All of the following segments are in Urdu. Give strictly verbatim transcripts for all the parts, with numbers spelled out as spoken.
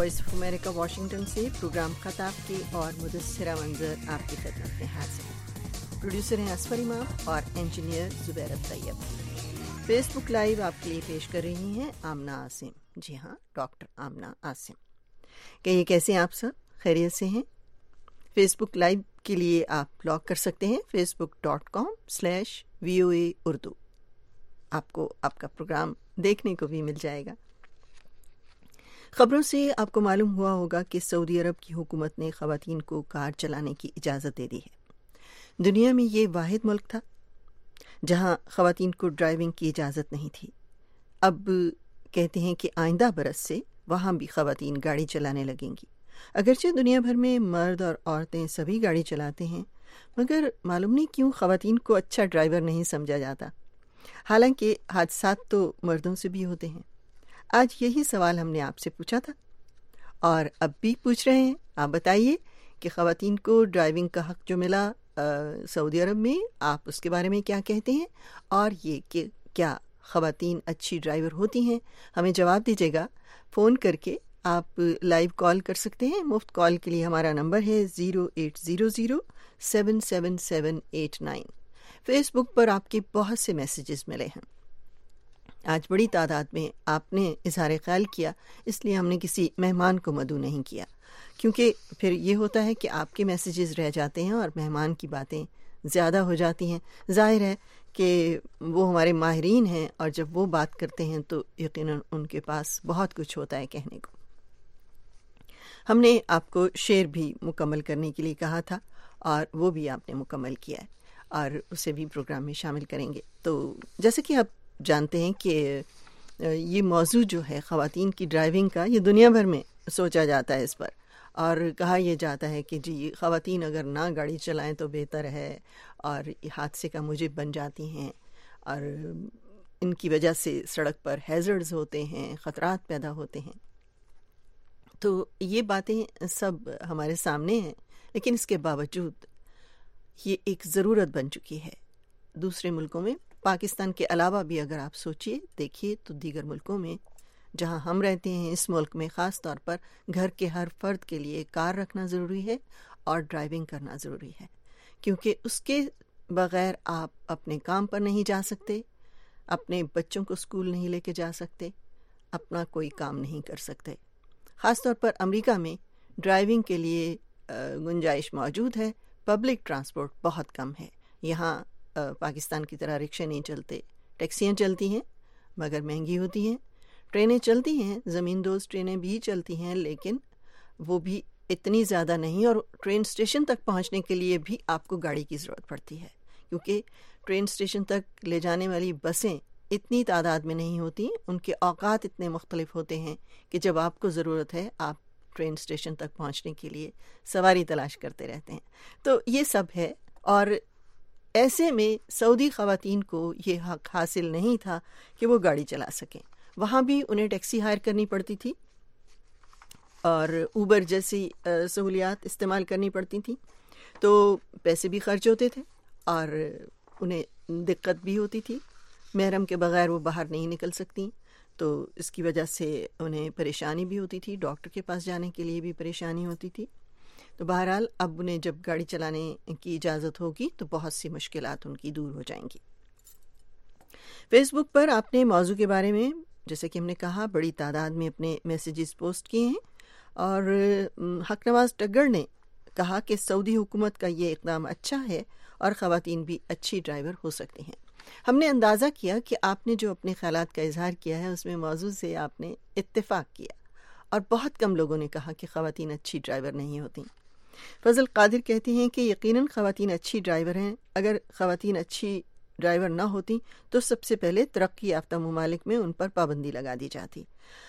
وائس آف امریکہ واشنگٹن سے پروگرام خطاب کے اور مدثرہ منظر آپ کی خدمت میں حاضر ہیں۔ پروڈیوسر ہیں اسفر امام اور engineer Zubair Tayyab. Facebook live آپ کے لیے پیش کر رہی ہیں آمنہ عاصم۔ جی ہاں، ڈاکٹر آمنہ عاصم۔ کہیے کیسے ہیں آپ سب؟ خیریت سے ہیں؟ فیس بک لائیو کے لیے آپ لاگ کر سکتے ہیں facebook dot com slash V O A Urdu. آپ کو آپ کا پروگرام دیکھنے کو بھی مل جائے گا۔ خبروں سے آپ کو معلوم ہوا ہوگا کہ سعودی عرب کی حکومت نے خواتین کو کار چلانے کی اجازت دے دی ہے۔ دنیا میں یہ واحد ملک تھا جہاں خواتین کو ڈرائیونگ کی اجازت نہیں تھی۔ اب کہتے ہیں کہ آئندہ برس سے وہاں بھی خواتین گاڑی چلانے لگیں گی۔ اگرچہ دنیا بھر میں مرد اور عورتیں سبھی گاڑی چلاتے ہیں، مگر معلوم نہیں کیوں خواتین کو اچھا ڈرائیور نہیں سمجھا جاتا، حالانکہ حادثات تو مردوں سے بھی ہوتے ہیں۔ آج یہی سوال ہم نے آپ سے پوچھا تھا اور اب بھی پوچھ رہے ہیں۔ آپ بتائیے کہ خواتین کو ڈرائیونگ کا حق جو ملا سعودی عرب میں، آپ اس کے بارے میں کیا کہتے ہیں، اور یہ کہ کیا خواتین اچھی ڈرائیور ہوتی ہیں؟ ہمیں جواب دیجیے گا فون کر کے۔ آپ لائیو کال کر سکتے ہیں۔ مفت کال کے لیے ہمارا نمبر ہے zero eight zero zero seven seven seven eight nine. Facebook پر آپ کے بہت سے میسیجز ملے ہیں۔ آج بڑی تعداد میں آپ نے اظہار خیال کیا، اس لیے ہم نے کسی مہمان کو مدعو نہیں کیا، کیونکہ پھر یہ ہوتا ہے کہ آپ کے میسیجز رہ جاتے ہیں اور مہمان کی باتیں زیادہ ہو جاتی ہیں۔ ظاہر ہے کہ وہ ہمارے ماہرین ہیں اور جب وہ بات کرتے ہیں تو یقیناً ان کے پاس بہت کچھ ہوتا ہے کہنے کو۔ ہم نے آپ کو شعر بھی مکمل کرنے کے لیے کہا تھا اور وہ بھی آپ نے مکمل کیا ہے اور اسے بھی پروگرام میں شامل کریں گے۔ تو جیسے کہ آپ جانتے ہیں کہ یہ موضوع جو ہے خواتین کی ڈرائیونگ کا، یہ دنیا بھر میں سوچا جاتا ہے اس پر، اور کہا یہ جاتا ہے کہ جی خواتین اگر نہ گاڑی چلائیں تو بہتر ہے، اور حادثے کا موجب بن جاتی ہیں اور ان کی وجہ سے سڑک پر ہیزرڈز ہوتے ہیں، خطرات پیدا ہوتے ہیں۔ تو یہ باتیں سب ہمارے سامنے ہیں، لیکن اس کے باوجود یہ ایک ضرورت بن چکی ہے۔ دوسرے ملکوں میں، پاکستان کے علاوہ بھی اگر آپ سوچئے دیکھیے تو دیگر ملکوں میں جہاں ہم رہتے ہیں، اس ملک میں خاص طور پر گھر کے ہر فرد کے لیے کار رکھنا ضروری ہے اور ڈرائیونگ کرنا ضروری ہے، کیونکہ اس کے بغیر آپ اپنے کام پر نہیں جا سکتے، اپنے بچوں کو اسکول نہیں لے کے جا سکتے، اپنا کوئی کام نہیں کر سکتے۔ خاص طور پر امریکہ میں ڈرائیونگ کے لیے گنجائش موجود ہے، پبلک ٹرانسپورٹ بہت کم ہے۔ یہاں پاکستان کی طرح رکشے نہیں چلتے، ٹیکسیاں چلتی ہیں مگر مہنگی ہوتی ہیں، ٹرینیں چلتی ہیں، زمین دوز ٹرینیں بھی چلتی ہیں، لیکن وہ بھی اتنی زیادہ نہیں، اور ٹرین اسٹیشن تک پہنچنے کے لیے بھی آپ کو گاڑی کی ضرورت پڑتی ہے، کیونکہ ٹرین اسٹیشن تک لے جانے والی بسیں اتنی تعداد میں نہیں ہوتی، ان کے اوقات اتنے مختلف ہوتے ہیں کہ جب آپ کو ضرورت ہے آپ ٹرین اسٹیشن تک پہنچنے کے لیے سواری تلاش کرتے رہتے ہیں۔ تو یہ سب ہے، اور ایسے میں سعودی خواتین کو یہ حق حاصل نہیں تھا کہ وہ گاڑی چلا سکیں۔ وہاں بھی انہیں ٹیکسی ہائر کرنی پڑتی تھی اور اوبر جیسی سہولیات استعمال کرنی پڑتی تھیں، تو پیسے بھی خرچ ہوتے تھے اور انہیں دقت بھی ہوتی تھی۔ محرم کے بغیر وہ باہر نہیں نکل سکتی، تو اس کی وجہ سے انہیں پریشانی بھی ہوتی تھی، ڈاکٹر کے پاس جانے کے لیے بھی پریشانی ہوتی تھی۔ تو بہرحال اب انہیں جب گاڑی چلانے کی اجازت ہوگی تو بہت سی مشکلات ان کی دور ہو جائیں گی۔ فیس بک پر آپ نے موضوع کے بارے میں، جیسے کہ ہم نے کہا، بڑی تعداد میں اپنے میسیجز پوسٹ کیے ہیں، اور حق نواز ٹگڑ نے کہا کہ سعودی حکومت کا یہ اقدام اچھا ہے اور خواتین بھی اچھی ڈرائیور ہو سکتی ہیں۔ ہم نے اندازہ کیا کہ آپ نے جو اپنے خیالات کا اظہار کیا ہے اس میں موضوع سے آپ نے اتفاق کیا، اور بہت کم لوگوں نے کہا کہ خواتین اچھی ڈرائیور نہیں ہوتیں۔ فضل قادر کہتے ہیں کہ یقیناً خواتین اچھی ڈرائیور ہیں، اگر خواتین اچھی ڈرائیور نہ ہوتی تو سب سے پہلے ترقی یافتہ ممالک میں ان پر پابندی لگا دی جاتی۔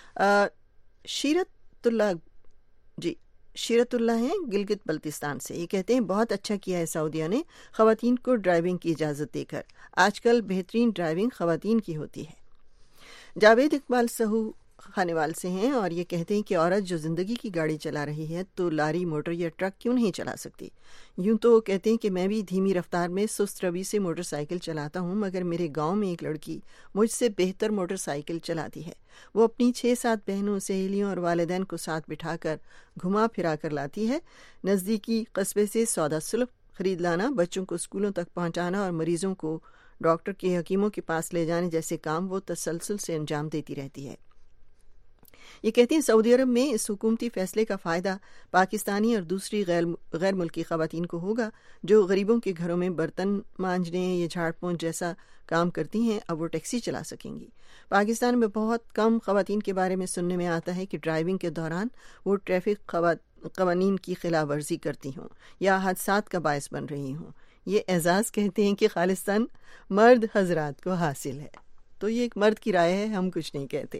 شیرت اللہ جی شیرت اللہ ہیں گلگت بلتستان سے، یہ کہتے ہیں بہت اچھا کیا ہے سعودیہ نے خواتین کو ڈرائیونگ کی اجازت دے کر، آج کل بہترین ڈرائیونگ خواتین کی ہوتی ہے۔ جاوید اقبال سہو خانیوال سے ہیں اور یہ کہتے ہیں کہ عورت جو زندگی کی گاڑی چلا رہی ہے تو لاری موٹر یا ٹرک کیوں نہیں چلا سکتی؟ یوں تو کہتے ہیں کہ میں بھی دھیمی رفتار میں سست روی سے موٹر سائیکل چلاتا ہوں، مگر میرے گاؤں میں ایک لڑکی مجھ سے بہتر موٹر سائیکل چلاتی ہے۔ وہ اپنی چھ سات بہنوں، سہیلیوں اور والدین کو ساتھ بٹھا کر گھما پھرا کر لاتی ہے۔ نزدیکی قصبے سے سودا سلف خرید لانا، بچوں کو اسکولوں تک پہنچانا اور مریضوں کو ڈاکٹر کے حکیموں کے پاس لے جانے جیسے کام وہ تسلسل سے انجام دیتی رہتی ہے۔ یہ کہتی ہیں سعودی عرب میں اس حکومتی فیصلے کا فائدہ پاکستانی اور دوسری غیر غیر ملکی خواتین کو ہوگا جو غریبوں کے گھروں میں برتن مانجنے یا جھاڑ پونچھ جیسا کام کرتی ہیں، اب وہ ٹیکسی چلا سکیں گی۔ پاکستان میں بہت کم خواتین کے بارے میں سننے میں آتا ہے کہ ڈرائیونگ کے دوران وہ ٹریفک قوانین کی خلاف ورزی کرتی ہوں یا حادثات کا باعث بن رہی ہوں۔ یہ اعزاز کہتے ہیں کہ خالصتاً مرد حضرات کو حاصل ہے۔ تو یہ ایک مرد کی رائے ہے، ہم کچھ نہیں کہتے۔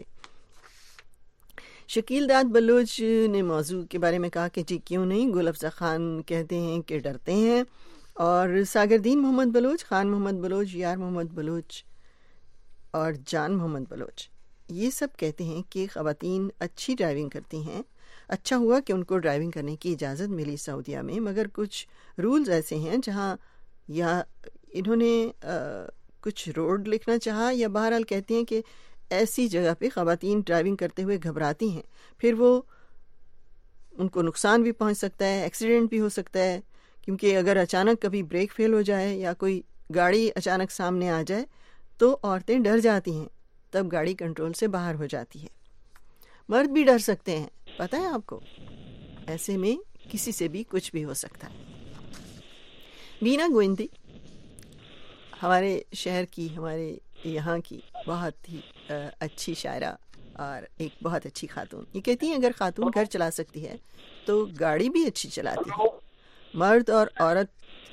شکیل داد بلوچ نے موضوع کے بارے میں کہا کہ جی کیوں نہیں، گل افزا خان کہتے ہیں کہ ڈرتے ہیں، اور ساگردین محمد بلوچ، خان محمد بلوچ، یار محمد بلوچ اور جان محمد بلوچ یہ سب کہتے ہیں کہ خواتین اچھی ڈرائیونگ کرتی ہیں۔ اچھا ہوا کہ ان کو ڈرائیونگ کرنے کی اجازت ملی سعودیہ میں، مگر کچھ رولز ایسے ہیں جہاں یا انہوں نے کچھ روڈ لکھنا چاہا یا بہرحال کہتے ہیں کہ ایسی جگہ پہ خواتین ڈرائیونگ کرتے ہوئے گھبراتی ہیں، پھر وہ ان کو نقصان بھی پہنچ سکتا ہے، ایکسیڈنٹ بھی ہو سکتا ہے، کیونکہ اگر اچانک کبھی بریک فیل ہو جائے یا کوئی گاڑی اچانک سامنے آ جائے تو عورتیں ڈر جاتی ہیں، تب گاڑی کنٹرول سے باہر ہو جاتی ہے۔ مرد بھی ڈر سکتے ہیں، پتہ ہے آپ کو، ایسے میں کسی سے بھی کچھ بھی ہو سکتا ہے۔ بینا گوئندی ہمارے شہر کی، ہمارے یہاں کی بہت ہی اچھی شاعرہ اور ایک بہت اچھی خاتون، یہ کہتی ہیں اگر خاتون گھر چلا سکتی ہے تو گاڑی بھی اچھی چلاتی ہے۔ مرد اور عورت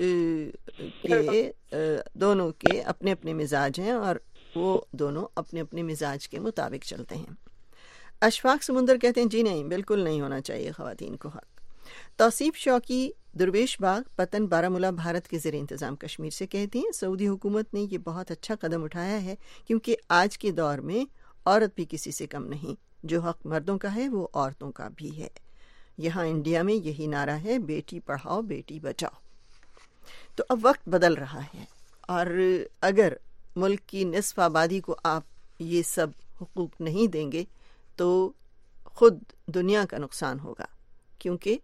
کے دونوں کے اپنے اپنے مزاج ہیں اور وہ دونوں اپنے اپنے مزاج کے مطابق چلتے ہیں۔ اشفاق سمندر کہتے ہیں جی نہیں، بالکل نہیں ہونا چاہیے خواتین کو حق۔ توصیف شوقی درویش باغ پتن بارہمولہ بھارت کے زیر انتظام کشمیر سے کہتے ہیں سعودی حکومت نے یہ بہت اچھا قدم اٹھایا ہے، کیونکہ آج کے دور میں عورت بھی کسی سے کم نہیں، جو حق مردوں کا ہے وہ عورتوں کا بھی ہے۔ یہاں انڈیا میں یہی نعرہ ہے، بیٹی پڑھاؤ بیٹی بچاؤ۔ تو اب وقت بدل رہا ہے، اور اگر ملک کی نصف آبادی کو آپ یہ سب حقوق نہیں دیں گے تو خود دنیا کا نقصان ہوگا، کیونکہ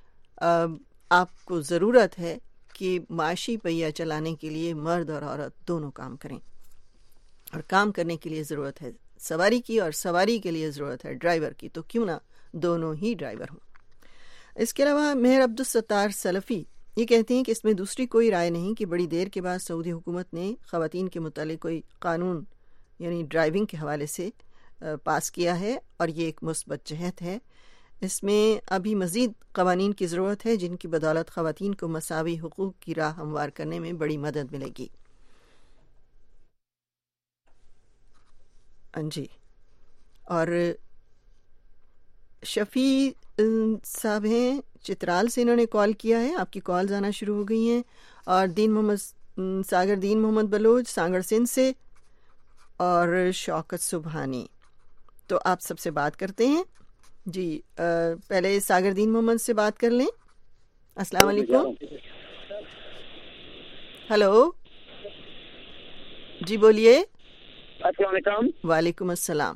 آپ کو ضرورت ہے کہ معاشی پہیہ چلانے کے لیے مرد اور عورت دونوں کام کریں، اور کام کرنے کے لیے ضرورت ہے سواری کی، اور سواری کے لیے ضرورت ہے ڈرائیور کی، تو کیوں نہ دونوں ہی ڈرائیور ہوں۔ اس کے علاوہ مہر عبدالستار سلفی یہ کہتے ہیں کہ اس میں دوسری کوئی رائے نہیں کہ بڑی دیر کے بعد سعودی حکومت نے خواتین کے متعلق کوئی قانون یعنی ڈرائیونگ کے حوالے سے پاس کیا ہے، اور یہ ایک مثبت جہت ہے۔ اس میں ابھی مزید قوانین کی ضرورت ہے جن کی بدولت خواتین کو مساوی حقوق کی راہ ہموار کرنے میں بڑی مدد ملے گی۔ جی، اور شفیع صاحب ہیں چترال سے، انہوں نے کال کیا ہے، آپ کی کالز آنا شروع ہو گئی ہیں، اور دین محمد ساگر دین محمد بلوچ سانگڑ سندھ سے، اور شوکت سبحانی، تو آپ سب سے بات کرتے ہیں۔ جی پہلے ساگر دین محمد سے بات کر لیں۔ السلام علیکم۔ ہلو جی بولیے۔ السلام علیکم۔ وعلیکم السلام۔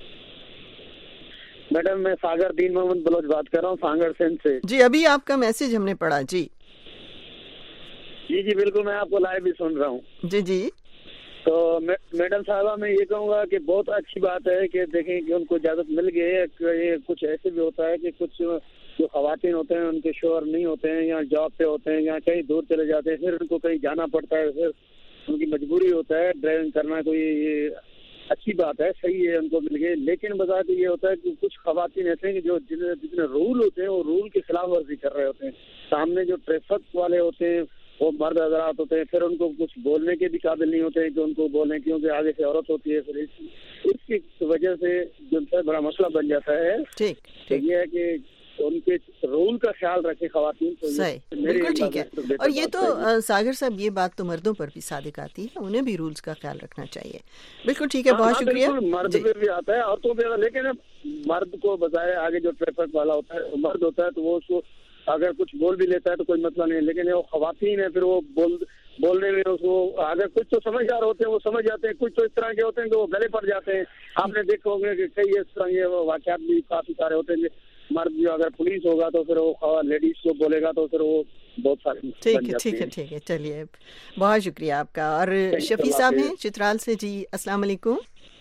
میڈم میں ساگر دین محمد بلوچ بات کر رہا ہوں سانگڑ سندھ سے۔ جی ابھی آپ کا میسج ہم نے پڑھا۔ جی جی جی بالکل، میں آپ کو لائیو بھی سن رہا ہوں۔ جی جی تو میڈم صاحبہ میں یہ کہوں گا کہ بہت اچھی بات ہے کہ دیکھیں کہ ان کو اجازت مل گئی ہے۔ کچھ ایسے بھی ہوتا ہے کہ کچھ جو خواتین ہوتے ہیں ان کے شوہر نہیں ہوتے ہیں، یا جاب پہ ہوتے ہیں، یا کہیں دور چلے جاتے ہیں، پھر ان کو کہیں جانا پڑتا ہے، پھر ان کی مجبوری ہوتا ہے ڈرائیونگ کرنا۔ کوئی اچھی بات ہے، صحیح ہے، ان کو مل گئی، لیکن بذات یہ ہوتا ہے کہ کچھ خواتین ایسے ہیں کہ جو جتنے رول ہوتے ہیں وہ رول کی خلاف ورزی کر رہے ہوتے ہیں۔ سامنے جو ٹریفک والے ہوتے ہیں وہ مرد حضرات ہوتے ہیں، پھر ان کو کچھ بولنے کے بھی قابل نہیں ہوتے ہیں کہ ان کو بولیں، کیونکہ آگے سے عورت ہوتی ہے، پھر اس کی وجہ سے جو ہے بڑا مسئلہ بن جاتا ہے۔ ٹھیک یہ ہے کہ ان کے رول کا خیال رکھیں خواتین. تو صحیح, بالکل ٹھیک ہے. اور یہ تو ساگر صاحب یہ بات تو مردوں پر بھی صادق آتی ہے, انہیں بھی رولز کا خیال رکھنا چاہیے. بالکل ٹھیک ہے, بہت شکریہ. مرد پہ بھی آتا ہے, عورتوں پہ, لیکن مرد کو بظاہر آگے جو ٹریفک والا ہوتا ہے مرد ہوتا ہے تو وہ اس کو اگر کچھ بول بھی لیتا ہے تو کوئی مسئلہ نہیں, لیکن وہ خواتین ہیں پھر وہ بول بولنے میں اس کو اگر کچھ تو سمجھدار ہوتے ہیں وہ سمجھ جاتے ہیں, کچھ تو اس طرح کے ہوتے ہیں کہ وہ گلے پڑ جاتے ہیں. آپ نے دیکھا ہوگا کہ کئی اس طرح کے واقعات بھی کافی سارے ہوتے ہیں. مرد جو اگر پولیس ہوگا تو پھر وہ لیڈیز کو بولے گا تو پھر وہ بہت سارے. ٹھیک ہے ٹھیک ہے ٹھیک ہے چلیے, بہت شکریہ آپ کا. اور شفیع صاحب ہیں چترال سے. جی السلام علیکم.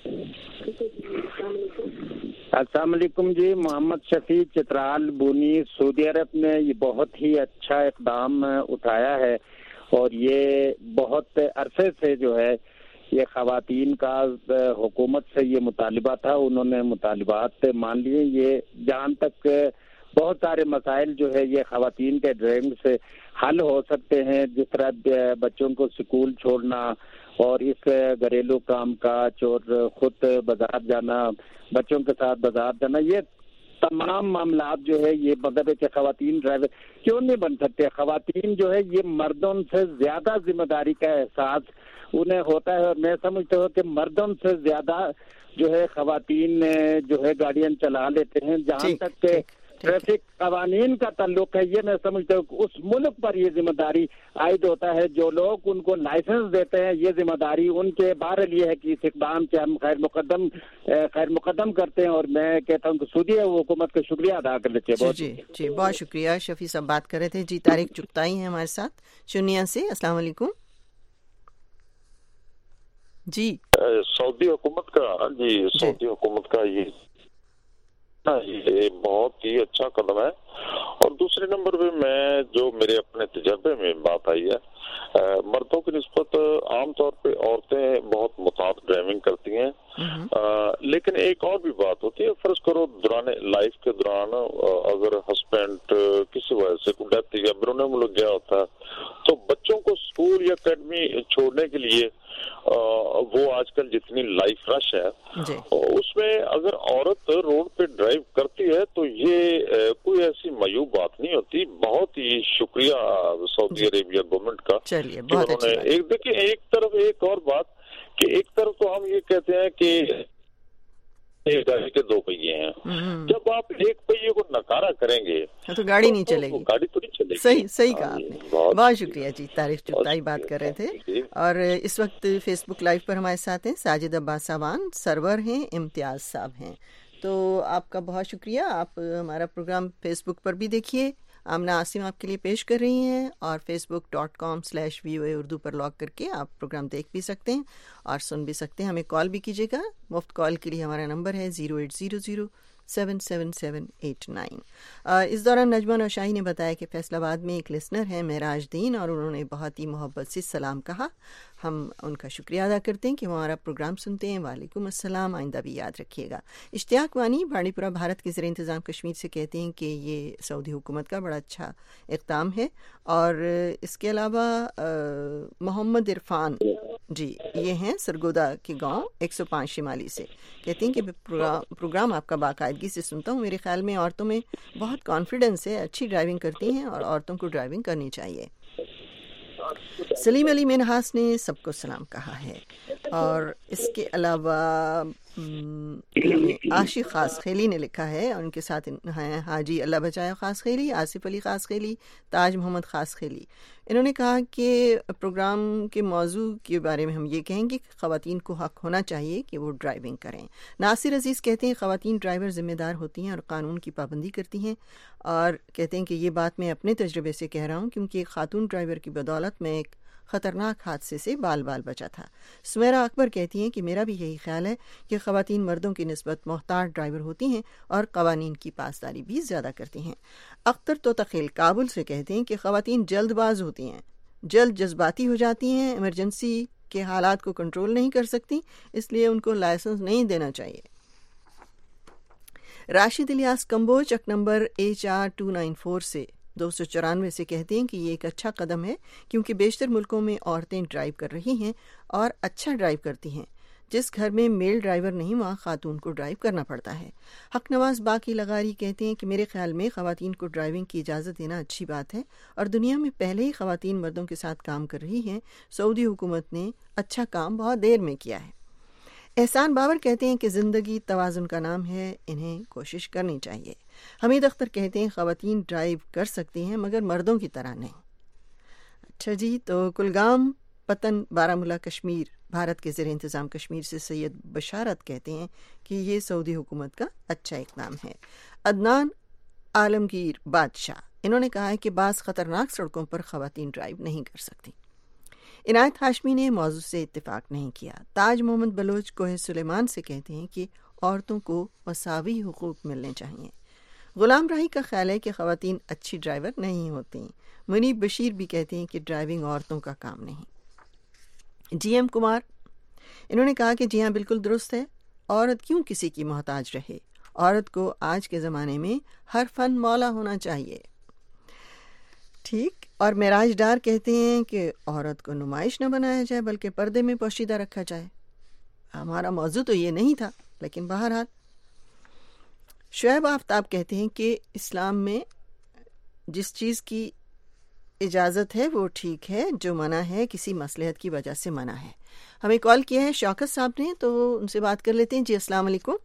السلام علیکم جی, محمد شفیع چترال بونی. سعودی عرب نے یہ بہت ہی اچھا اقدام اٹھایا ہے اور یہ بہت عرصے سے جو ہے یہ خواتین کا حکومت سے یہ مطالبہ تھا, انہوں نے مطالبات مان لیے. یہ جہاں تک بہت سارے مسائل جو ہے یہ خواتین کے ڈرائیونگ سے حل ہو سکتے ہیں, جس طرح بچوں کو سکول چھوڑنا اور اس گھریلو کام کاج اور خود بازار جانا, بچوں کے ساتھ بازار جانا, یہ تمام معاملات جو ہے یہ مطلب ہے کہ خواتین ڈرائیور کیوں نہیں بن سکتے. خواتین جو ہے یہ مردوں سے زیادہ ذمہ داری کا احساس انہیں ہوتا ہے, اور میں سمجھتا ہوں کہ مردوں سے زیادہ جو ہے خواتین جو ہے گاڑیاں چلا لیتے ہیں. جہاں تک کہ ٹریفک قوانین کا تعلق ہے, یہ میں سمجھتا ہوں کہ اس ملک پر یہ ذمہ داری عائد ہوتا ہے. جو لوگ ان کو لائسنس دیتے ہیں یہ ذمہ داری ان کے بارے لیے ہے کہ اس اقدام سے ہم خیر مقدم خیر مقدم کرتے ہیں, اور میں کہتا ہوں کہ سعودی حکومت کا شکریہ ادا کر لیتے ہیں. جی جی بہت شکریہ. شفیع صاحب بات کر رہے تھے. جی طارق چغتائی ہیں ہمارے ساتھ چنیا سے. السلام علیکم. جی سعودی حکومت کا جی سعودی حکومت کا یہ یہ بہت ہی اچھا قدم ہے. اور دوسرے نمبر پہ میں جو میرے اپنے تجربے میں بات آئی ہے, مردوں کی نسبت عام طور پہ عورتیں بہت محتاط ڈرائیونگ کرتی ہیں, لیکن ایک اور بھی بات ہوتی ہے. فرض کرو دوران لائف کے دوران اگر ہسبینڈ کسی وجہ سے کوئی ڈیتھ یا بیرون ملک گیا ہوتا ہے تو بچوں کو اسکول یا اکیڈمی چھوڑنے کے لیے وہ آج کل جتنی لائف رش ہے اس میں اگر عورت روڈ پہ ڈرائیو کرتی ہے تو یہ کوئی ایسی معیوب بات نہیں ہوتی. بہت ہی شکریہ سعودی عربیہ گورنمنٹ کا کہ انہوں نے ایک دیکھیں ایک طرف ایک اور بات کہ ایک طرف تو ہم یہ کہتے ہیں کہ ایک گاڑی کے دو پہیے ہیں, جب آپ ایک پہیے کو نکارا کریں گے تو گاڑی نہیں چلے گی, گاڑی تو نہیں چلے گی. صحیح صحیح کہا آپ نے. بہت شکریہ جی. طارق چغتائی بات کر رہے تھے. اور اس وقت فیس بک لائیو پر ہمارے ساتھ ہیں ساجد عباس صاحبان, سرور ہیں امتیاز صاحب ہیں. تو آپ کا بہت شکریہ. آپ ہمارا پروگرام فیس بک پر بھی دیکھیے, آمنہ عاصم آپ کے لیے پیش کر رہی ہیں, اور facebook dot com slash V O A Urdu پر لاگ کر کے آپ پروگرام دیکھ بھی سکتے ہیں اور سن بھی سکتے ہیں. ہمیں کال بھی کیجیے گا. مفت کال کے لیے ہمارا نمبر ہے zero eight zero zero seven seven seven eight nine. اس دوران نجمہ نوشاہی نے بتایا کہ فیصل آباد میں ایک لسنر ہیں معراج دین, اور انہوں نے بہت ہی محبت سے سلام کہا. ہم ان کا شکریہ ادا کرتے ہیں کہ وہ ہمارا پروگرام سنتے ہیں. وعلیکم السلام, آئندہ بھی یاد رکھیے گا. اشتیاق وانی بھاڑی پورہ بھارت کے زیر انتظام کشمیر سے کہتے ہیں کہ یہ سعودی حکومت کا بڑا اچھا اقدام ہے. اور اس کے علاوہ محمد عرفان جی یہ ہیں سرگودا کے گاؤں ایک سو پانچ شمالی سے, کہتے ہیں کہ پروگرام آپ کا باقاعدگی سے سنتا ہوں. میرے خیال میں عورتوں میں بہت کانفیڈنس ہے, اچھی ڈرائیونگ کرتی ہیں اور عورتوں کو ڈرائیونگ کرنی چاہیے. سلیم علی منہاس نے سب کو سلام کہا ہے. اور اس کے علاوہ عاشق خاص خیلی نے لکھا ہے, اور ان کے ساتھ ہیں حاجی اللہ بچایا خاص خیلی, آصف علی خاص خیلی, تاج محمد خاص خیلی. انہوں نے کہا کہ پروگرام کے موضوع کے بارے میں ہم یہ کہیں گے کہ خواتین کو حق ہونا چاہیے کہ وہ ڈرائیونگ کریں. ناصر عزیز کہتے ہیں خواتین ڈرائیور ذمہ دار ہوتی ہیں اور قانون کی پابندی کرتی ہیں, اور کہتے ہیں کہ یہ بات میں اپنے تجربے سے کہہ رہا ہوں کیونکہ ایک خاتون ڈرائیور کی بدولت میں ایک خطرناک حادثے سے بال بال بچا تھا. سمیرہ اکبر کہتی ہیں کہ میرا بھی یہی خیال ہے کہ خواتین مردوں کی نسبت محتاط ڈرائیور ہوتی ہیں اور قوانین کی پاسداری بھی زیادہ کرتی ہیں. اختر توتخیل کابل سے کہتے ہیں کہ خواتین جلد باز ہوتی ہیں, جلد جذباتی ہو جاتی ہیں, ایمرجنسی کے حالات کو کنٹرول نہیں کر سکتی, اس لیے ان کو لائسنس نہیں دینا چاہیے. راشد الیاس کمبوج چک number H R two nine four سے دو سو چورانوے سے کہتے ہیں کہ یہ ایک اچھا قدم ہے کیونکہ بیشتر ملکوں میں عورتیں ڈرائیو کر رہی ہیں اور اچھا ڈرائیو کرتی ہیں. جس گھر میں میل ڈرائیور نہیں وہاں خاتون کو ڈرائیو کرنا پڑتا ہے۔ حق نواز باقی لغاری کہتے ہیں کہ میرے خیال میں خواتین کو ڈرائیونگ کی اجازت دینا اچھی بات ہے، اور دنیا میں پہلے ہی خواتین مردوں کے ساتھ کام کر رہی ہیں، سعودی حکومت نے اچھا کام بہت دیر میں کیا ہے۔ احسان بابر کہتے ہیں کہ زندگی توازن کا نام ہے، انہیں کوشش کرنی چاہیے۔ حمید اختر کہتے ہیں خواتین ڈرائیو کر سکتی ہیں مگر مردوں کی طرح نہیں۔ اچھا جی، تو کلگام پتن بارہ مولہ کشمیر بھارت کے زیر انتظام کشمیر سے سید بشارت کہتے ہیں کہ یہ سعودی حکومت کا اچھا اقدام ہے۔ عدنان عالمگیر بادشاہ انہوں نے کہا ہے کہ بعض خطرناک سڑکوں پر خواتین ڈرائیو نہیں کر سکتی۔ عنایت ہاشمی نے موضوع سے اتفاق نہیں کیا۔ تاج محمد بلوچ کوہ سلیمان سے کہتے ہیں کہ عورتوں کو مساوی حقوق ملنے چاہیے۔ غلام راہی کا خیال ہے کہ خواتین اچھی ڈرائیور نہیں ہوتی۔ منیب بشیر بھی کہتے ہیں کہ ڈرائیونگ عورتوں کا کام نہیں۔ جی ایم کمار انہوں نے کہا کہ جی ہاں بالکل درست ہے، عورت کیوں کسی کی محتاج رہے، عورت کو آج کے زمانے میں ہر فن مولا ہونا چاہیے۔ ٹھیک، اور معراج ڈار کہتے ہیں کہ عورت کو نمائش نہ بنایا جائے بلکہ پردے میں پوشیدہ رکھا جائے۔ ہمارا موضوع تو یہ نہیں تھا، لیکن بہرحال۔ شعیب آفتاب کہتے ہیں کہ اسلام میں جس چیز کی اجازت ہے وہ ٹھیک ہے، جو منع ہے کسی مصلحت کی وجہ سے منع ہے۔ ہمیں کال کیا ہے شوکت صاحب نے، تو ان سے بات کر لیتے ہیں۔ جی السلام علیکم۔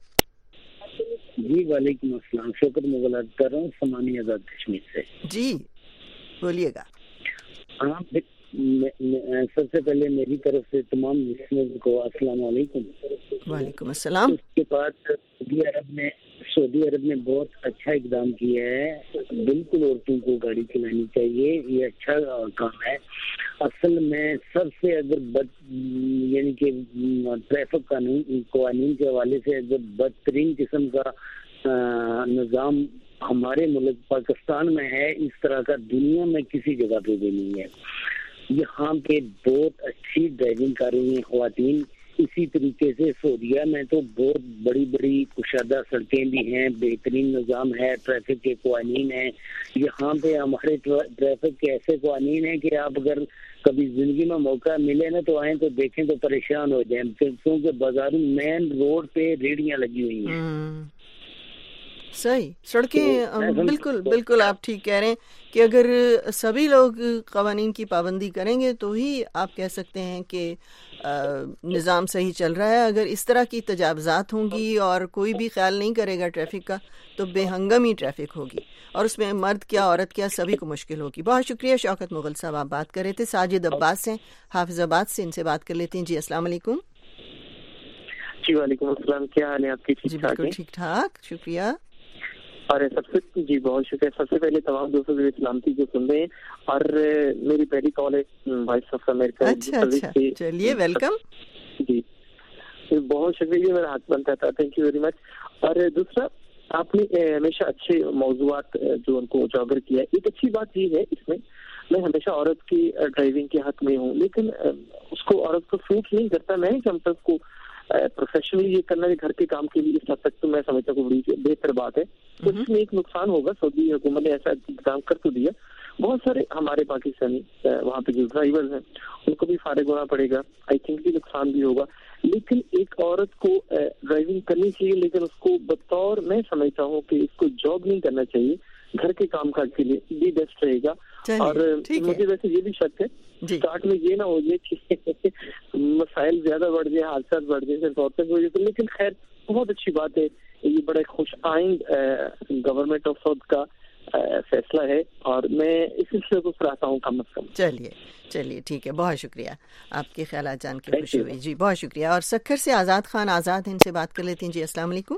جی وعلیکم السلام، شوکت مغل کر رہا ہوں سمانی آزاد کشمیر سے۔ جی بولیے گا۔ ہاں، سب سے پہلے میری طرف سے تمام لسنرز کو السلام علیکم۔ وعلیکم السلام۔ اس کے بعد سعودی عرب نے سعودی عرب نے بہت اچھا اقدام کیا ہے، بالکل عورتوں کو گاڑی چلانی چاہیے، یہ اچھا کام ہے۔ اصل میں سب سے اگر بد یعنی کہ ٹریفک قانون قوانین کے حوالے سے اگر بدترین قسم کا نظام ہمارے ملک پاکستان میں ہے، اس طرح کا دنیا میں کسی جگہ پہ بھی نہیں ہے۔ یہاں پہ بہت اچھی ڈرائیونگ کر رہی ہیں خواتین۔ اسی طریقے سے سعودیہ میں تو بہت بڑی بڑی کشادہ سڑکیں بھی ہیں، بہترین نظام ہے، ٹریفک کے قوانین ہیں۔ یہاں پہ ہمارے ٹریفک کے ایسے قوانین ہیں کہ آپ اگر کبھی زندگی میں موقع ملے نا تو آئیں تو دیکھیں تو پریشان ہو جائیں، کیونکہ بازاروں مین روڈ پہ ریڑیاں لگی ہوئی ہیں۔ صحیح، سڑکیں بالکل بالکل آپ ٹھیک کہہ رہے ہیں کہ اگر سبھی لوگ قوانین کی پابندی کریں گے تو ہی آپ کہہ سکتے ہیں کہ نظام صحیح چل رہا ہے۔ اگر اس طرح کی تجاوزات ہوں گی اور کوئی بھی خیال نہیں کرے گا ٹریفک کا تو بے ہنگمی ٹریفک ہوگی، اور اس میں مرد کیا عورت کیا سبھی کو مشکل ہوگی۔ بہت شکریہ شوکت مغل صاحب، آپ بات کر رہے تھے۔ ساجد عباس ہیں حافظ آباد سے، ان سے بات کر لیتے ہیں۔ جی السلام علیکم۔ جی وعلیکم السلام، کیا حال ہے آپ کی؟ جی بالکل ٹھیک ٹھاک، شکریہ۔ اور سب سے جی بہت شکریہ، سب سے پہلے تمام دوستوں کو سلامتی جو سن رہے ہیں، اور میری پہلی کال ہے وائس آف امریکہ۔ اچھا اچھا، چلیے ویلکم۔ جی بہت شکریہ، میرا ہاتھ بنتا تھا، تھینک یو ویری مچ۔ اور دوسرا، آپ نے ہمیشہ اچھے موضوعات جو ان کو اجاگر کیا، ایک اچھی بات یہ ہے اس میں، میں ہمیشہ عورت کی ڈرائیونگ کے حق میں ہوں، لیکن اس کو عورت کو سوٹ نہیں کرتا، میں نہیں سمجھتا اس کو پروفیشنلی یہ کرنا ہے گھر کے کام کے لیے، اس حد تک تو میں سمجھتا ہوں بڑی بہتر بات ہے۔ تو اس میں ایک نقصان ہوگا، سعودی حکومت نے ایسا انتظام کر تو دیا، بہت سارے ہمارے پاکستانی وہاں پہ جو ڈرائیور ہیں ان کو بھی فارغ ہونا پڑے گا، آئی تھنک بھی نقصان بھی ہوگا۔ لیکن ایک عورت کو ڈرائیونگ کرنی چاہیے، لیکن اس کو بطور میں سمجھتا ہوں کہ اس کو جاب نہیں کرنا چاہیے، گھر کے کام کاج کے لیے بھی بیسٹ رہے گا۔ اور مجھے ویسے یہ بھی شک ہے اسٹارٹ میں یہ نہ ہو جائے کہ مسائل زیادہ بڑھ جائے، حادثات بڑھ جائے صرف عورتوں کی وجہ سے، لیکن خیر بہت اچھی بات ہے، یہ بڑا خوش آئند گورنمنٹ آف سعود کا فیصلہ ہے، اور میں اس سلسلے کو سراہتا ہوں کم از کم۔ چلیے چلیے ٹھیک ہے، بہت شکریہ، آپ کی خیالات جان کے خوشی ہوئی۔ جی بہت شکریہ۔ اور سکھر سے آزاد خان آزاد ان سے بات کر لیتے ہیں۔ جی السلام علیکم۔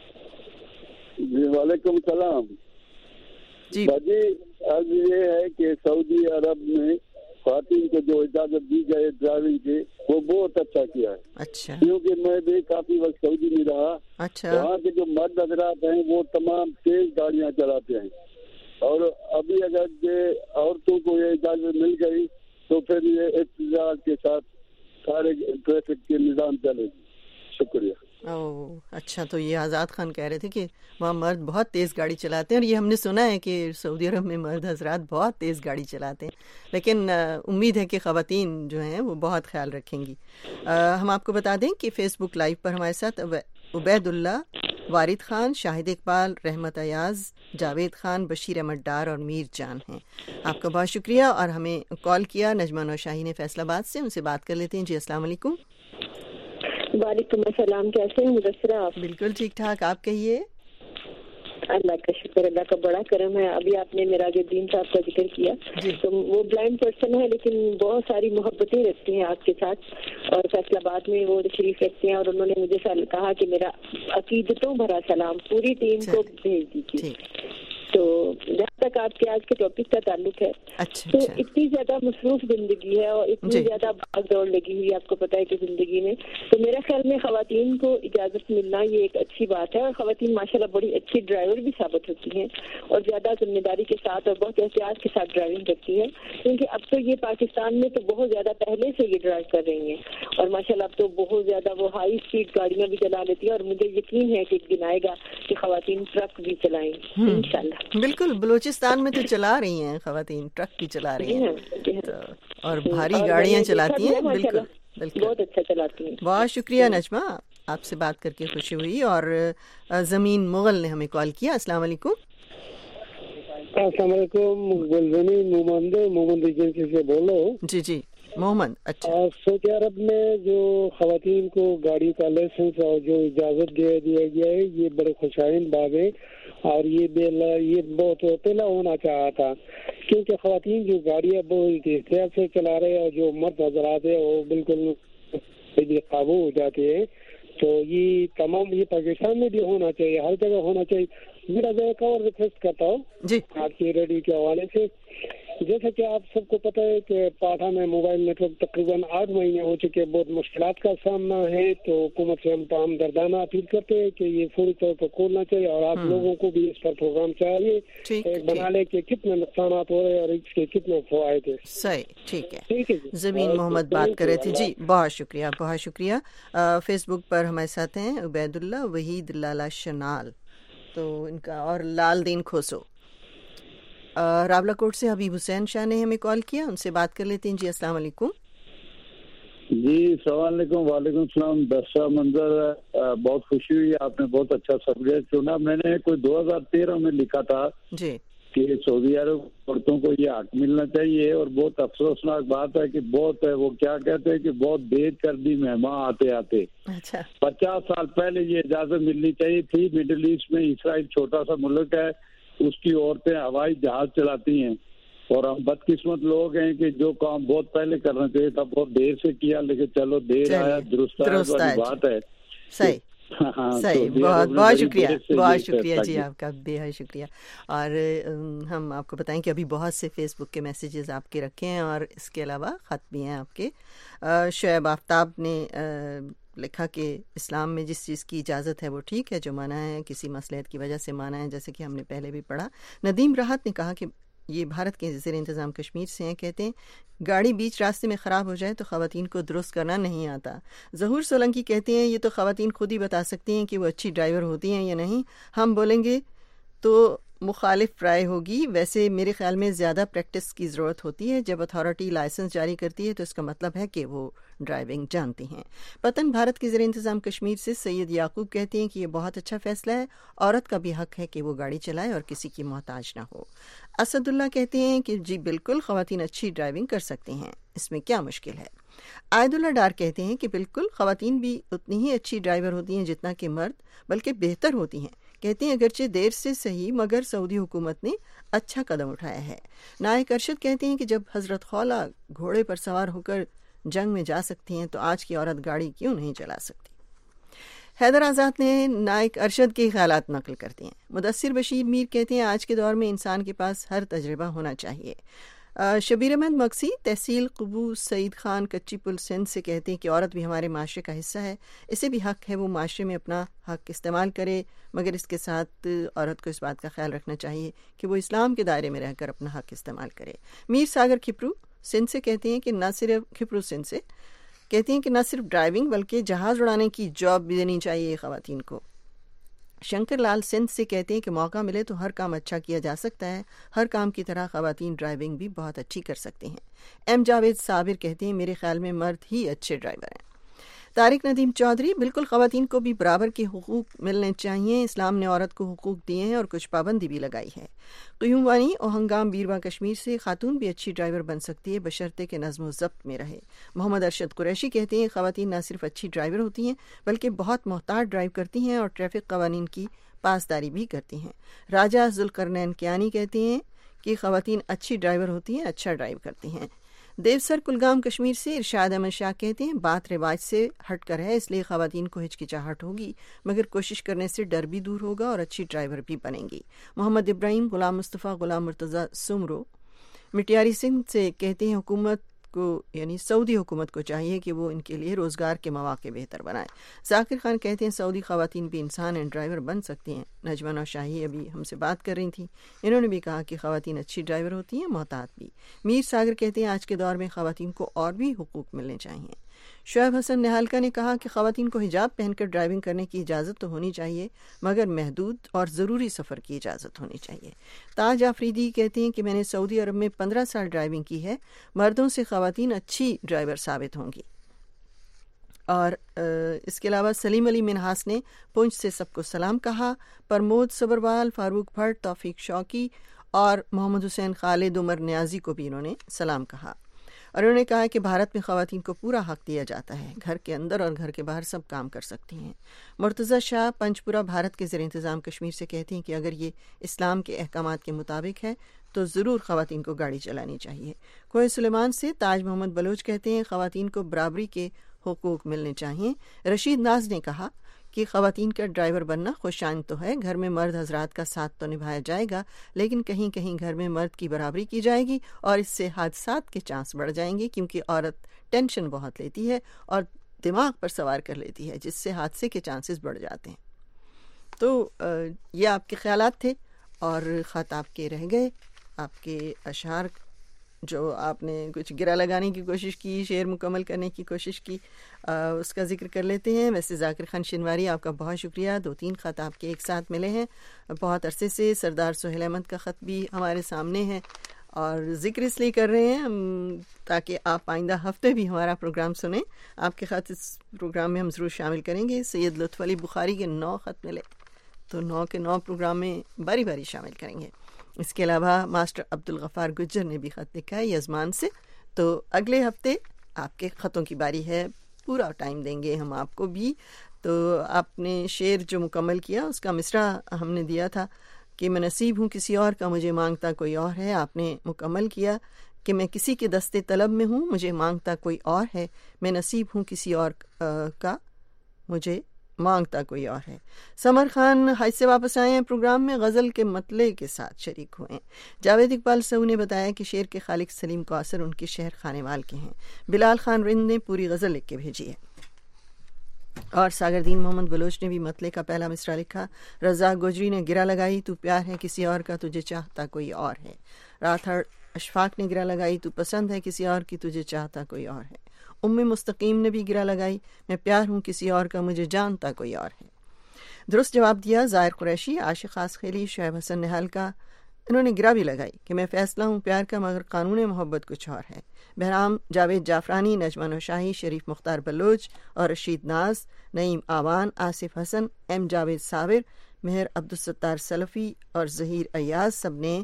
جی وعلیکم السلام۔ جی باجی آج یہ ہے کہ سعودی عرب میں خواتین کو جو اجازت دی جائے ڈرائیونگ کی، وہ بہت اچھا کیا ہے۔ اچھا، کیونکہ میں بھی کافی وقت سعودی میں رہا، اچھا، وہاں کے جو مرد حضرات ہیں وہ تمام تیز گاڑیاں چلاتے ہیں، اور ابھی اگر یہ عورتوں کو یہ اجازت مل گئی تو پھر یہ احتجاج کے ساتھ سارے ٹریفک کے نظام چلے گی۔ شکریہ۔ او اچھا، تو یہ آزاد خان کہہ رہے تھے کہ وہاں مرد بہت تیز گاڑی چلاتے ہیں، اور یہ ہم نے سنا ہے کہ سعودی عرب میں مرد حضرات بہت تیز گاڑی چلاتے ہیں، لیکن امید ہے کہ خواتین جو ہیں وہ بہت خیال رکھیں گی۔ ہم آپ کو بتا دیں کہ فیس بک لائیو پر ہمارے ساتھ عبید اللہ، وارد خان، شاہد اقبال، رحمت ایاز، جاوید خان، بشیر احمد ڈار اور میر جان ہیں۔ آپ کا بہت شکریہ، اور ہمیں کال کیا نجمہ نوشاہی نے فیصل آباد سے، ان سے بات کر لیتے ہیں۔ جی السلام علیکم۔ وعلیکم السلام، کیسے ہیں مدثرہ آپ؟ بالکل ٹھیک ٹھاک، آپ کہیے۔ اللہ کا شکر، اللہ کا بڑا کرم ہے۔ ابھی آپ نے میراج الدین صاحب کا ذکر کیا، تو وہ بلائنڈ پرسن ہے لیکن بہت ساری محبتیں رکھتی ہیں آپ کے ساتھ، اور فیصل آباد میں وہ تشریف رکھتے ہیں، اور انہوں نے مجھے کہا کہ میرا عقیدتوں بھرا سلام پوری ٹیم کو بھیج دیجیے۔ تو جہاں تک آپ کے آج کے ٹاپک کا تعلق ہے، اچھا تو اچھا اتنی زیادہ مصروف زندگی ہے اور اتنی جی زیادہ بھاگ دوڑ لگی ہوئی، آپ کو پتہ ہے کہ زندگی میں، تو میرا خیال میں خواتین کو اجازت ملنا یہ ایک اچھی بات ہے، اور خواتین ماشاءاللہ بڑی اچھی ڈرائیور بھی ثابت ہوتی ہیں، اور زیادہ ذمہ داری کے ساتھ اور بہت احتیاط کے ساتھ ڈرائیونگ کرتی ہیں، کیونکہ اب تو یہ پاکستان میں تو بہت زیادہ پہلے سے یہ ڈرائیو کر رہی ہیں، اور ماشاءاللہ اب تو بہت زیادہ وہ ہائی اسپیڈ گاڑیاں بھی چلا لیتی ہیں، اور مجھے یقین ہے کہ ایک دن آئے گا کہ خواتین ٹرک بھی چلائیں گی انشاءاللہ۔ بالکل، بلوچستان میں تو چلا رہی ہیں خواتین، ٹرک بھی چلا رہی ہیں تو اور بھاری گاڑیاں چلاتی ہیں، بالکل بالکل بہت اچھا چلاتی ہیں۔ بہت شکریہ نجمہ، آپ سے بات کر کے خوشی ہوئی۔ اور زمین مغل نے ہمیں کال کیا۔ السلام علیکم۔ السلام علیکم، گلزمین مومند مومند ایجنسی سے بولو۔ جی جی محمد۔ اچھا، سعودی عرب میں جو خواتین کو گاڑی کا لائسنس اور جو اجازت دے دیا گیا ہے، یہ بڑے خوشائن بات ہے، اور یہ یہ بہت پہلا ہونا چاہا تھا، کیونکہ خواتین جو گاڑیاں بہت احتیاط سے چلا رہے ہیں، اور جو مرد حضرات ہیں وہ بالکل بے قابو ہو جاتے ہیں، تو یہ تمام یہ پاکستان میں بھی ہونا چاہیے، ہر جگہ ہونا چاہیے۔ میرا ذرا ایک اور ریکویسٹ کرتا ہوں جی آپ کی ریڈیو کے حوالے سے، جیسا کہ آپ سب کو پتہ ہے کہ پاٹھا میں موبائل نیٹ ورک تقریباً آٹھ مہینے ہو چکے، بہت مشکلات کا سامنا ہے، تو حکومت سے ہم تمام دردانہ اپیل کرتے ہیں کہ یہ فوری طور پر کھولنا چاہیے، اور آپ لوگوں کو بھی اس پر پروگرام چاہیے، ایک بنا لے کہ کتنے نقصانات ہو رہے ہیں اور اس کے کتنے فوائد ہیں۔ صحیح، ٹھیک ہے۔ ٹھیک ہے جی، زمین محمد بات کر رہے تھے۔ جی بہت شکریہ، بہت شکریہ۔ فیس بک پر ہمارے ساتھ ہیں عبید اللہ، وحید لالا شنال، تو ان کا، اور لال دین کھوسو۔ راولہ کوٹ سے حبیب حسین شاہ نے ہمیں کال کیا، ان سے بات کر لیتے ہیں۔ جی السلام علیکم۔ جی السلام علیکم۔ وعلیکم السلام۔ دسا منظر، بہت خوشی ہوئی، آپ نے بہت اچھا سبجیکٹ چنا۔ میں نے کوئی دو ہزار تیرہ میں لکھا تھا جی کہ سعودی عرب عورتوں کو یہ حق ملنا چاہیے، اور بہت افسوسناک بات ہے کہ بہت ہے وہ کیا کہتے ہیں کہ بہت دیر کر دی مہمان آتے آتے۔ اچھا، پچاس سال پہلے یہ اجازت ملنی چاہیے تھی۔ مڈل ایسٹ میں اسرائیل چھوٹا سا ملک ہے، اس کی عورتیں ہوائی جہاز چلاتی ہیں، اور ہم بدقسمت لوگ ہیں کہ جو کام بہت پہلے کرنا چاہیے تھا بہت دیر سے کیا، لیکن چلو دیر آیا درست آیا والی بات ہے۔ صحیح صحیح، بہت بہت شکریہ، بہت شکریہ جی آپ کا، بے حد شکریہ۔ اور ہم آپ کو بتائیں کہ ابھی بہت سے فیس بک کے میسیجز آپ کے رکھے ہیں، اور اس کے علاوہ خط بھی ہیں آپ کے۔ شعیب آفتاب نے لکھا کہ اسلام میں جس چیز کی اجازت ہے وہ ٹھیک ہے، جو منع ہے کسی مصلحت کی وجہ سے منع ہے، جیسے کہ ہم نے پہلے بھی پڑھا۔ ندیم راحت نے کہا کہ یہ بھارت کے زیر انتظام کشمیر سے ہیں، کہتے ہیں گاڑی بیچ راستے میں خراب ہو جائے تو خواتین کو درست کرنا نہیں آتا۔ ظہور سولنکی کہتے ہیں یہ تو خواتین خود ہی بتا سکتی ہیں کہ وہ اچھی ڈرائیور ہوتی ہیں یا نہیں، ہم بولیں گے تو مخالف رائے ہوگی۔ ویسے میرے خیال میں زیادہ پریکٹس کی ضرورت ہوتی ہے، جب اتھارٹی لائسنس جاری کرتی ہے تو اس کا مطلب ہے کہ وہ ڈرائیونگ جانتی ہیں۔ پتن بھارت کے زیر انتظام کشمیر سے سید یعقوب کہتے ہیں کہ یہ بہت اچھا فیصلہ ہے، عورت کا بھی حق ہے کہ وہ گاڑی چلائے اور کسی کی محتاج نہ ہو۔ اسد اللہ کہتے ہیں کہ جی بالکل، خواتین اچھی ڈرائیونگ کر سکتی ہیں، اس میں کیا مشکل ہے۔ عائد اللہ ڈار کہتے ہیں کہ بالکل، خواتین بھی اتنی ہی اچھی ڈرائیور ہوتی ہیں جتنا کہ مرد، بلکہ بہتر ہوتی ہیں۔ کہتے ہیں اگرچہ دیر سے صحیح، مگر سعودی حکومت نے اچھا قدم اٹھایا ہے۔ نائک ارشد کہتے ہیں کہ جب حضرت خولا گھوڑے پر سوار ہو کر جنگ میں جا سکتی ہیں تو آج کی عورت گاڑی کیوں نہیں چلا سکتی۔ حیدر آزاد نے نائک ارشد کے خیالات نقل کرتے ہیں۔ مدثر بشیر میر کہتے ہیں آج کے دور میں انسان کے پاس ہر تجربہ ہونا چاہیے۔ شبیر احمد مقصی تحصیل قبو سعید خان کچی پل سندھ سے کہتے ہیں کہ عورت بھی ہمارے معاشرے کا حصہ ہے، اسے بھی حق ہے وہ معاشرے میں اپنا حق استعمال کرے، مگر اس کے ساتھ عورت کو اس بات کا خیال رکھنا چاہیے کہ وہ اسلام کے دائرے میں رہ کر اپنا حق استعمال کرے۔ میر ساگر کھپرو سندھ سے کہتے ہیں کہ نہ صرف کھپرو سندھ سے کہتے ہیں کہ نہ صرف ڈرائیونگ بلکہ جہاز اڑانے کی جاب بھی دینی چاہیے خواتین کو۔ شنکر لال سندھ سے کہتے ہیں کہ موقع ملے تو ہر کام اچھا کیا جا سکتا ہے، ہر کام کی طرح خواتین ڈرائیونگ بھی بہت اچھی کر سکتے ہیں۔ ایم جاوید صابر کہتے ہیں میرے خیال میں مرد ہی اچھے ڈرائیور ہیں۔ طارق ندیم چودھری بالکل خواتین کو بھی برابر کے حقوق ملنے چاہیے، اسلام نے عورت کو حقوق دیے ہیں اور کچھ پابندی بھی لگائی ہے۔ قیوم وانی اور ہنگام بیروا کشمیر سے خاتون بھی اچھی ڈرائیور بن سکتی ہے بشرطے کہ نظم و ضبط میں رہے۔ محمد ارشد قریشی کہتے ہیں خواتین نہ صرف اچھی ڈرائیور ہوتی ہیں بلکہ بہت محتاط ڈرائیو کرتی ہیں اور ٹریفک قوانین کی پاسداری بھی کرتی ہیں۔ راجہ ذوالقرنین کیانی کہتے ہیں کہ خواتین اچھی ڈرائیور ہوتی ہیں، اچھا ڈرائیو کرتی ہیں۔ دیوسر کلگام کشمیر سے ارشاد احمد شاہ کہتے ہیں بات رواج سے ہٹ کر ہے، اس لیے خواتین کو ہچکچاہٹ ہوگی مگر کوشش کرنے سے ڈر بھی دور ہوگا اور اچھی ڈرائیور بھی بنیں گی۔ محمد ابراہیم، غلام مصطفیٰ، غلام مرتضیٰ سمرو مٹیاری سنگھ سے کہتے ہیں حکومت کو یعنی سعودی حکومت کو چاہیے کہ وہ ان کے لیے روزگار کے مواقع بہتر بنائے۔ ذاکر خان کہتے ہیں سعودی خواتین بھی انسان اینڈ ڈرائیور بن سکتی ہیں۔ نجمہ نوشاہی ابھی ہم سے بات کر رہی تھیں، انہوں نے بھی کہا کہ خواتین اچھی ڈرائیور ہوتی ہیں، محتاط بھی۔ میر ساگر کہتے ہیں آج کے دور میں خواتین کو اور بھی حقوق ملنے چاہیے۔ شعیب حسن نہالکا نے کہا کہ خواتین کو حجاب پہن کر ڈرائیونگ کرنے کی اجازت تو ہونی چاہیے مگر محدود اور ضروری سفر کی اجازت ہونی چاہیے۔ تاج آفریدی کہتے ہیں کہ میں نے سعودی عرب میں پندرہ سال ڈرائیونگ کی ہے، مردوں سے خواتین اچھی ڈرائیور ثابت ہوں گی۔ اور اس کے علاوہ سلیم علی منہاس نے پونچھ سے سب کو سلام کہا۔ پرمود صبروال، فاروق بھٹ، توفیق شوقی اور محمد حسین خالد عمر نیازی کو بھی انہوں نے سلام کہا، اور انہوں نے کہا کہ بھارت میں خواتین کو پورا حق دیا جاتا ہے، گھر کے اندر اور گھر کے باہر سب کام کر سکتی ہیں۔ مرتضی شاہ پنچ پورہ بھارت کے زیر انتظام کشمیر سے کہتے ہیں کہ اگر یہ اسلام کے احکامات کے مطابق ہے تو ضرور خواتین کو گاڑی چلانی چاہیے۔ کوہ سلیمان سے تاج محمد بلوچ کہتے ہیں خواتین کو برابری کے حقوق ملنے چاہیے۔ رشید ناز نے کہا کہ خواتین کا ڈرائیور بننا خوشائن تو ہے، گھر میں مرد حضرات کا ساتھ تو نبھایا جائے گا لیکن کہیں کہیں گھر میں مرد کی برابری کی جائے گی اور اس سے حادثات کے چانس بڑھ جائیں گے، کیونکہ عورت ٹینشن بہت لیتی ہے اور دماغ پر سوار کر لیتی ہے جس سے حادثے کے چانسز بڑھ جاتے ہیں۔ تو یہ آپ کے خیالات تھے اور خط آپ کے رہ گئے، آپ کے اشعار جو آپ نے کچھ گرا لگانے کی کوشش کی، شعر مکمل کرنے کی کوشش کی، اس کا ذکر کر لیتے ہیں۔ ویسے ذاکر خان شنواری آپ کا بہت شکریہ، دو تین خط آپ کے ایک ساتھ ملے ہیں بہت عرصے سے۔ سردار سہیل احمد کا خط بھی ہمارے سامنے ہے اور ذکر اس لیے کر رہے ہیں تاکہ آپ آئندہ ہفتے بھی ہمارا پروگرام سنیں۔ آپ کے خط اس پروگرام میں ہم ضرور شامل کریں گے۔ سید لطف علی بخاری کے نو خط ملے تو نو کے نو پروگرام میں باری باری شامل کریں گے۔ اس کے علاوہ ماسٹر عبدالغفار گجر نے بھی خط لکھا ہے یزمان سے، تو اگلے ہفتے آپ کے خطوں کی باری ہے، پورا ٹائم دیں گے ہم آپ کو بھی۔ تو آپ نے شعر جو مکمل کیا اس کا مصرع ہم نے دیا تھا کہ میں نصیب ہوں کسی اور کا مجھے مانگتا کوئی اور ہے، آپ نے مکمل کیا کہ میں کسی کے دستے طلب میں ہوں مجھے مانگتا کوئی اور ہے، میں نصیب ہوں کسی اور کا مجھے مانگتا کوئی اور ہے۔ سمر خان حج سے واپس آئے ہیں، پروگرام میں غزل کے مطلع کے ساتھ شریک ہوئے ہیں۔ جاوید اقبال سعو نے بتایا کہ شعر کے خالق سلیم کوثر ان کے شہر خانیوال کے ہیں۔ بلال خان رند نے پوری غزل لکھ کے بھیجی ہے، اور ساگر دین محمد بلوچ نے بھی مطلع کا پہلا مصرع لکھا۔ رزاق گوجری نے گرا لگائی تو پیار ہے کسی اور کا تجھے چاہتا کوئی اور ہے۔ راتھڑ اشفاق نے گرا لگائی تو پسند ہے کسی اور کی تجھے چاہتا کوئی اور ہے۔ ام مستقیم نے بھی گرا لگائی میں پیار ہوں کسی اور کا مجھے جانتا کوئی اور ہے۔ درست جواب دیا ظاہر قریشی، عاشق خاص خیلی، شعیب حسن نہالکا، انہوں نے گرا بھی لگائی کہ میں فیصلہ ہوں پیار کا مگر قانون محبت کچھ اور ہے۔ بہرام جاوید جعفرانی، نجمہ نوشاہی، شریف مختار بلوچ اور رشید ناز، نعیم آوان، آصف حسن، ایم جاوید صابر، مہر عبدالستار سلفی اور ظہیر ایاز سب نے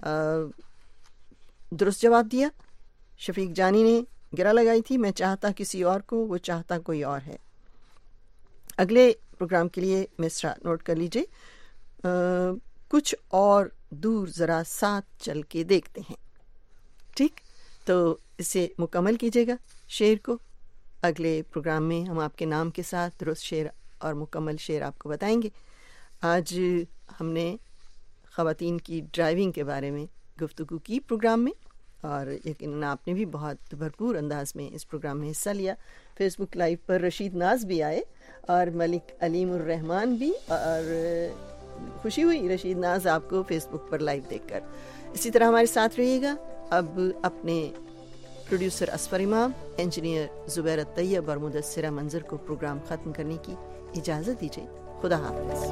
درست جواب دیا۔ شفیق جانی نے گرا لگائی تھی میں چاہتا کسی اور کو وہ چاہتا کوئی اور ہے۔ اگلے پروگرام کے لیے مصرع نوٹ کر لیجئے، کچھ اور دور ذرا ساتھ چل کے دیکھتے ہیں، ٹھیک؟ تو اسے مکمل کیجیے گا شعر کو۔ اگلے پروگرام میں ہم آپ کے نام کے ساتھ درست شعر اور مکمل شعر آپ کو بتائیں گے۔ آج ہم نے خواتین کی ڈرائیونگ کے بارے میں گفتگو کی پروگرام میں، اور یقیناً آپ نے بھی بہت بھرپور انداز میں اس پروگرام میں حصہ لیا۔ فیس بک لائیو پر رشید ناز بھی آئے اور ملک علیم الرحمان بھی، اور خوشی ہوئی رشید ناز آپ کو فیس بک پر لائیو دیکھ کر۔ اسی طرح ہمارے ساتھ رہیے گا۔ اب اپنے प्रोड्यूसर असफर इमाम, इंजीनियर जुबैर तैयब और मुदस्सिरा मंजर को प्रोग्राम ख़त्म करने की इजाज़त दीजिए। खुदा हाफ़िज़।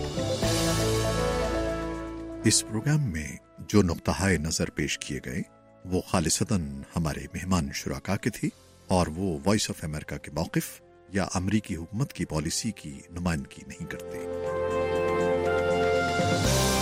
इस प्रोग्राम में जो नुक्ता-ए नज़र पेश किए गए वो खालिसतन हमारे मेहमान शुराका के थी और वो वॉइस ऑफ अमेरिका के मौक़िफ़ या अमरीकी हुकूमत की पॉलिसी की नुमाइंदगी नहीं करते।